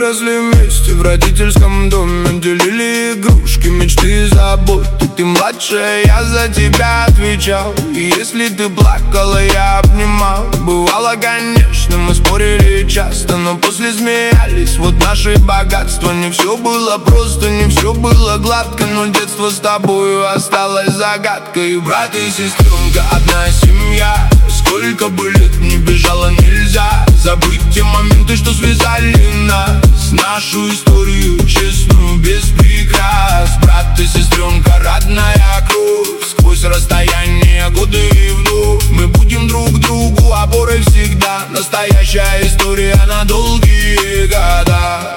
выросли вместе в родительском доме, делили игрушки, мечты и заботы. Ты младшая, я за тебя отвечал, и если ты плакала, я обнимал. Бывало, конечно, мы спорили часто, но после смеялись. Вот наше богатство. Не все было просто, не все было гладко, но детство с тобою осталось загадкой. Брат и сестренка, одна семья. Сколько бы лет не бежало, нельзя забыть те моменты, что связали нас. Нашу историю честную, без прикрас. Брат и сестренка, родная кровь. Сквозь расстояние, годы и вновь мы будем друг другу опорой всегда. Настоящая история на долгие года.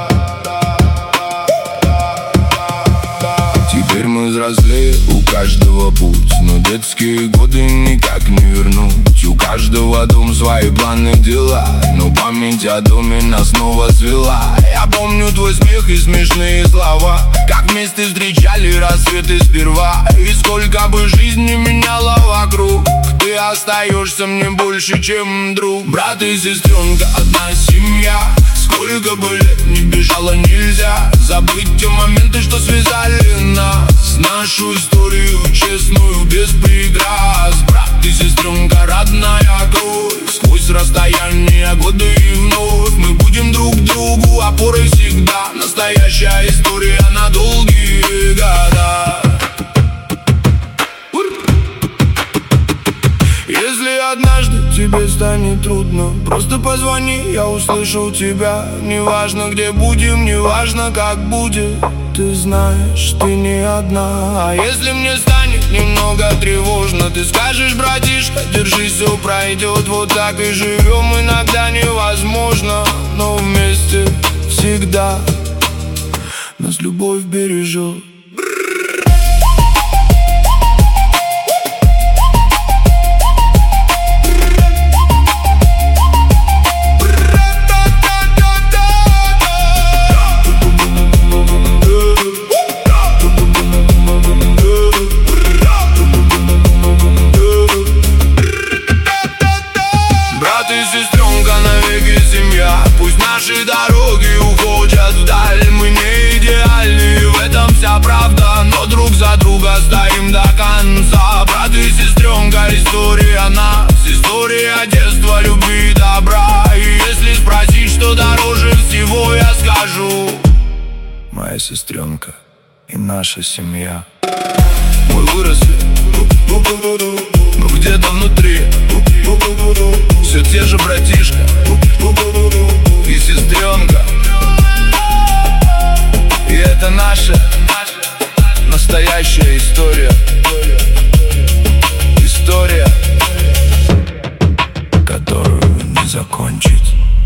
Теперь мы взрослее, у каждого путь, но детские годы никак не вернуть. У каждого дом, свои планы, дела, но память о доме нас снова свела. Я помню твой смех и смешные слова, как вместе встречали рассветы сперва. И сколько бы жизнь не меняла вокруг, ты остаешься мне больше, чем друг. Брат и сестренка, одна семья. Сколько бы лет не бежало, нельзя забыть те моменты, что связали нас. Нашу историю честную, без прикрас. Брат и сестренка, родная кровь. Сквозь расстояние, годы и вновь мы будем друг другу опорой всегда. Настоящая история на долгие года. Если однажды тебе станет трудно, просто позвони, я услышу тебя. Неважно, где будем, неважно, как будет, ты знаешь, ты не одна. А если мне станет немного тревожно, ты скажешь: братишка, держись, все пройдет. Вот так и живем, иногда невозможно, но вместе всегда нас любовь бережет. Сестренка, навеки семья. Пусть наши дороги уходят вдаль. Мы не идеальны, в этом вся правда, но друг за друга стоим до конца. Брат и сестренка, история нас, история детства, любви и добра. И если спросить, что дороже всего, я скажу: моя сестренка и наша семья. Мы выросли, но где-то внутри все те же братишка и сестренка. И это наша настоящая история. История, которую не закончить.